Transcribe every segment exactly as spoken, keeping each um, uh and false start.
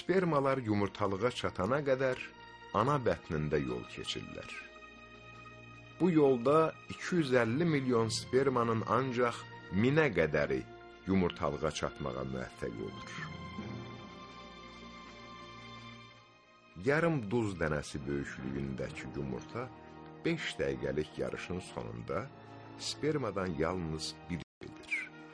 Spermalar yumurtalığa çatana qədər ana bətnində yol keçirlər. Bu yolda iki yüz əlli milyon spermanın ancaq minə qədəri yumurtalığa çatmağa müvəffəq olur. Yarım duz dənəsi böyüklüyündəki yumurta beş dəqiqəlik yarışın sonunda spermadan yalnız bir edir.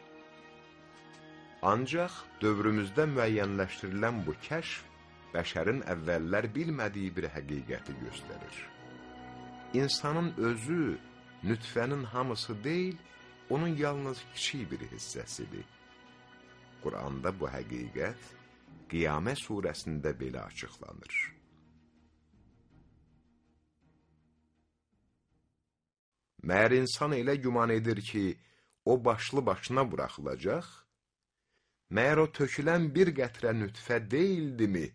Ancaq dövrümüzdə müəyyənləşdirilən bu kəşf bəşərin əvvəllər bilmədiyi bir həqiqəti göstərir. İnsanın özü nütfənin hamısı deyil, onun yalnız kiçik bir hissəsidir. Quranda bu həqiqət Qiyamə surəsində belə açıqlanır. Məyər insan elə güman edir ki, o başlı başına buraxılacaq? Məyər o tökülən bir qətrə nütfə deyildimi?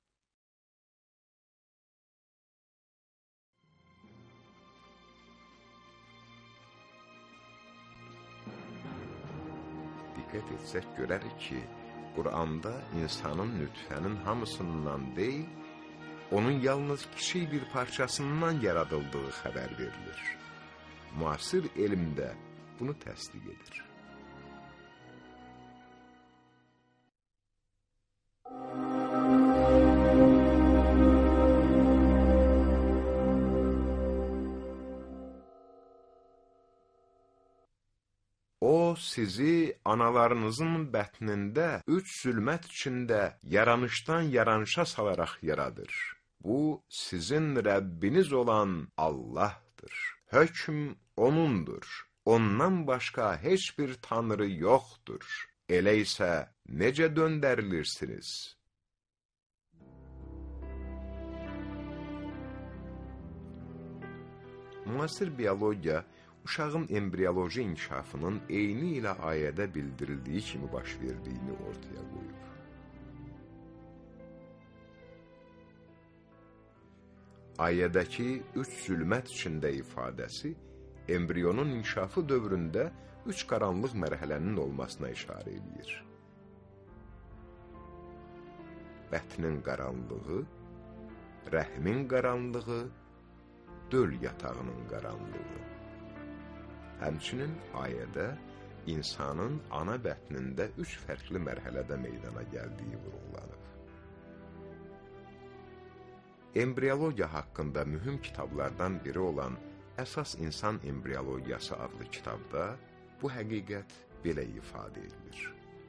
Diqqət etsək görərik ki, Quranda insanın nütfənin hamısından deyil, onun yalnız kiçik bir parçasından yaradıldığı xəbər verilir. Müasir elmdə bunu təsdiq edir. O, sizi analarınızın bətnində üç zülmət içində yaranışdan yaranışa salaraq yaradır. Bu, sizin Rəbbiniz olan Allahdır. Hökm O'nundur. Ondan başqa heç bir tanrı yoxdur. Elə isə necə döndərilirsiniz? Müasir biologiya, uşağın embriyoloji inkişafının eyni ilə ayədə bildirildiyi kimi baş verdiyini ortaya qoyub. Ayədəki üç zülmət içində ifadəsi, embriyonun inkişafı dövründə üç qaranlıq mərhələnin olmasına işarə edir. Bətnin qaranlığı, rəhmin qaranlığı, döl yatağının qaranlığı. Həmçinin ayədə insanın ana bətnində üç fərqli mərhələdə meydana gəldiyi vurğulanıb. Embriyologiya haqqında mühüm kitablardan biri olan Əsas İnsan Embriyologiyası adlı kitabda bu həqiqət belə ifadə edilir.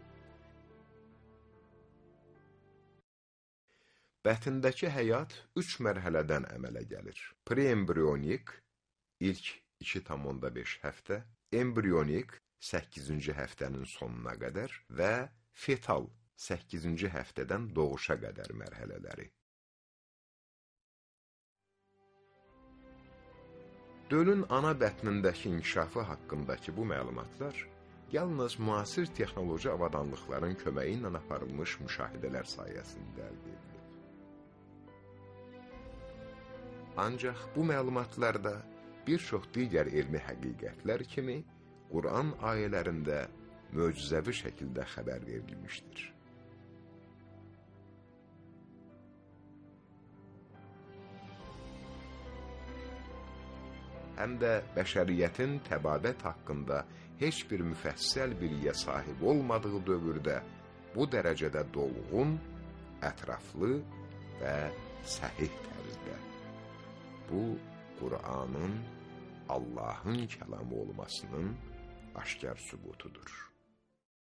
Bətindəki həyat üç mərhələdən əmələ gəlir. Preembrionik, ilk iki tam onda beş həftə, embrionik səkkizinci həftənin sonuna qədər və fetal səkkizinci həftədən doğuşa qədər mərhələləri. Dölün ana bətnindəki inkişafı haqqındakı bu məlumatlar yalnız müasir texnoloji avadanlıqların köməyi ilə aparılmış müşahidələr sayəsində əldə edilir. Ancaq bu məlumatlarda bir çox digər elmi həqiqətlər kimi Quran ayələrində möcüzəvi şəkildə xəbər verilmişdir. Həm də bəşəriyyətin təbabət haqqında heç bir müfəssəl bilgiyə sahib olmadığı dövrdə bu dərəcədə dolğun, ətraflı və səhih tərzdə. Bu, Qur'anın Allahın kəlamı olmasının aşkar sübutudur.